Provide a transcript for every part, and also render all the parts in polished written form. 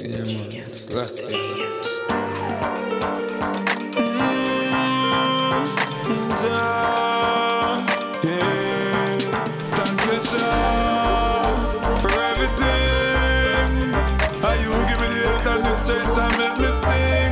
Yeah, man. Slash. Thank you, Jah, for everything. How you give me the health and the strength and make me sing.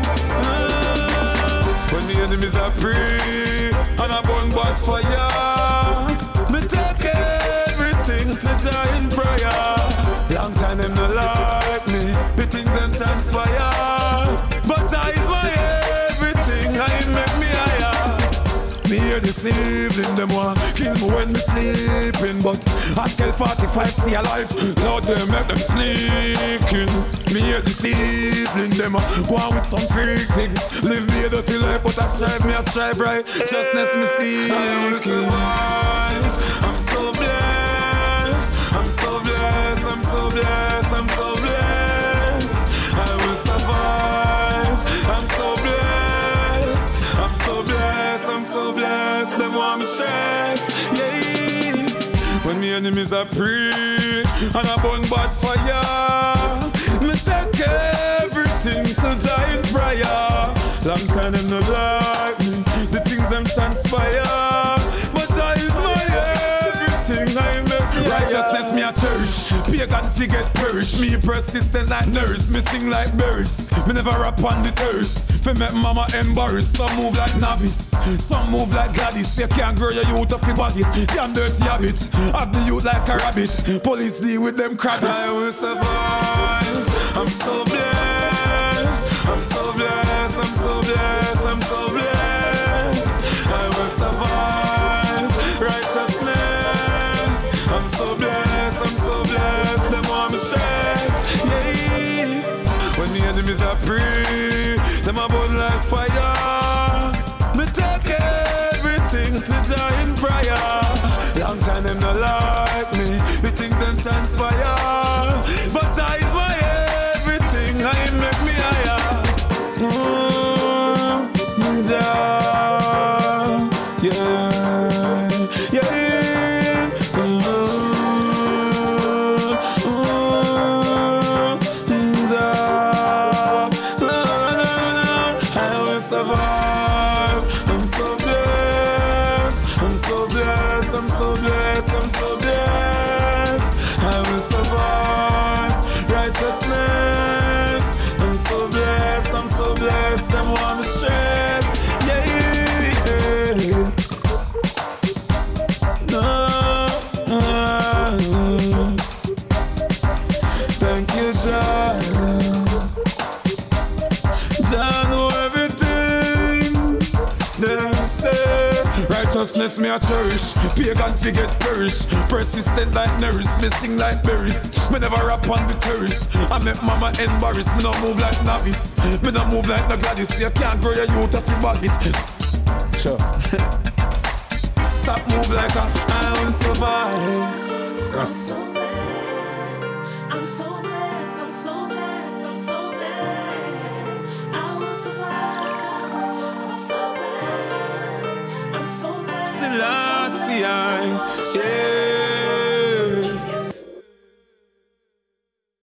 When the enemies are free and I burn bad fire, me take everything to Jah in prayer. Long time them no like me, the things them transpire, but Jah is my everything, I make me higher. Me hear this evening, them want kill me when me sleeping, but I tell 45 stay alive, Lord them make them sneaking. Me hear this evening, them go on with some freak thing. Live me a dirty life, but I strive right. Justness me seeking. I will survive. I'm so blessed. I'm so blessed. I'm so blessed. I'm so blessed. I will survive. I'm so blessed. I'm so blessed. I'm so blessed. Them want me stressed. Yeah. When me enemies are free and I burn bad fire, me take everything to Jah in prayer. Long time them no like me, the things them transpire, but Jah is my everything. I make me righteousness me a church, pagan forget perish. Me persistent like nurse, me sing like birds. Me never rap on the thirst. Fi make mama embarrassed. Some move like novice, some move like Gladys. You can't grow your youth off your body. Damn dirty habit, have the youth like a rabbit. Police deal with them crabbits. I will survive. I'm so blessed. I'm so blessed. I'm so blessed. I'm so blessed. I will survive. Righteousness. I'm so blessed. I'm so blessed. Them want me stressed. Yeah. When the enemies are free, them a burn like fire. Me take everything to Jah in prayer. Long time them no like me, the things them transpire, but Jah is my everything. I make me higher. Jah, yeah, yeah. Jah, I will survive. I'm so blessed. I'm so blessed. I'm so blessed. I'm so blessed. I will survive. Righteousness. I'm so blessed. I'm so blessed. I'm want me stress. Yeah, yeah. No. Thank you, Jah. Jah know everything. They say righteousness me a cherish, pagan forget perish. Persistent like nurse, me sing like berries. Me never rap on the terrace. I make mama embarrassed. Me no move like novice. Me no move like no Gladys. You can't grow your youth off your body. Sure. Stop move like I will survive. I'm so blessed. I'm so blessed. I'm so blessed. I'm so blessed. I will survive. I'm so blessed. I'm so blessed. Still last year, yeah.